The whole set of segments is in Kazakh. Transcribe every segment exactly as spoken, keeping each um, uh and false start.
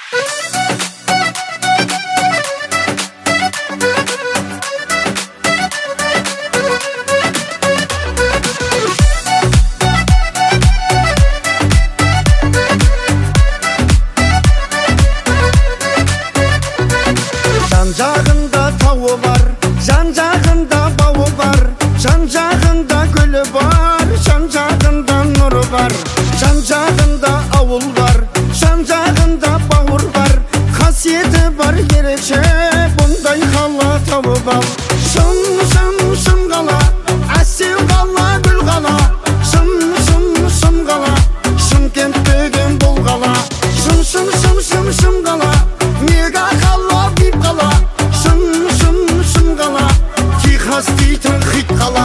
Жан-жағында тауы бар, жан-жағында бауы бар, жан-жағында гүлі бар, жан-жағында нұры бар, жан-жағында ауыл бар, жан-жағында бауыр бар, қасиеті бар ерекше бұндай қала тауып ал. Шын, шын, шын қала, әсем қала, гүл қала, шын, шын, шын қала, Шымкент деген бұл қала. Шын, шын, шын, шын, шын қала, мега қала, бип қала, шын, шын, шын қала, Техас дейтін хит қала.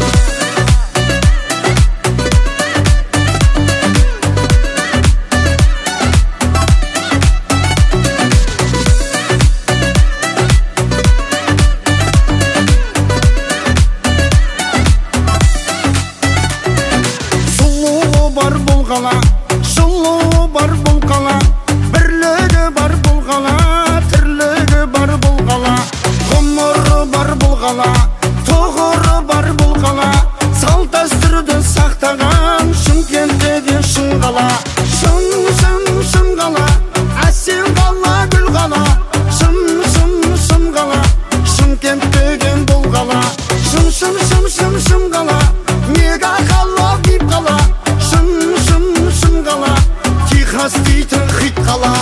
Сұлуы бар бұл қала, жылуы бар бұл қала, бірлігі бар бұл қала, тірлігі бар бұл қала, ғұмыры бар бұл қала, тұғыры бар бұл қала, салт дәстүрді сақтаған Шымкент деген шын қала. Шын, шын, шын қала, әсем қала, гүл қала, шын, шын, шын қала, Шымкент деген бұл қала. Шын, шын, шын, шын, шын қала, мега қала, бип қала, шын, шын, шын қала, Техас дейтін хит қала.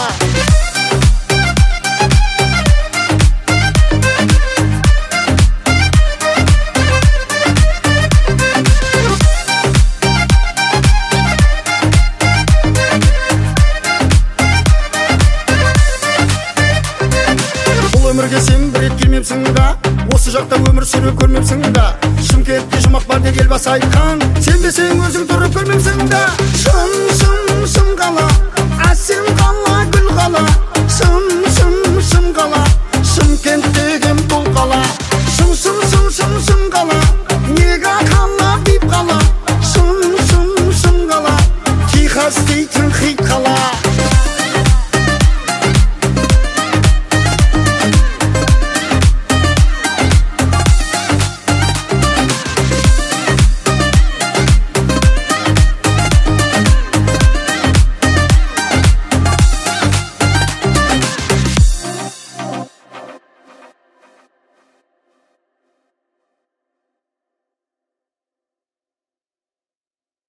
Бұл өмірге сен бір рет келмепсің да, осы жақта өмір сүріп көрмепсің да, Шымкентте жұмақ бар деп елбасы айтқан, сенбесең өзің тұрып көрмепсің да. Шын, шын, шын қала, әсем қала, гүл қала, шын, шын, шын қала, Шымкент деген бұл қала. Шын, шын, шын, шын, шын қала, мега қала, бип қала, шын, шын, шын қала, Техас дейтін хит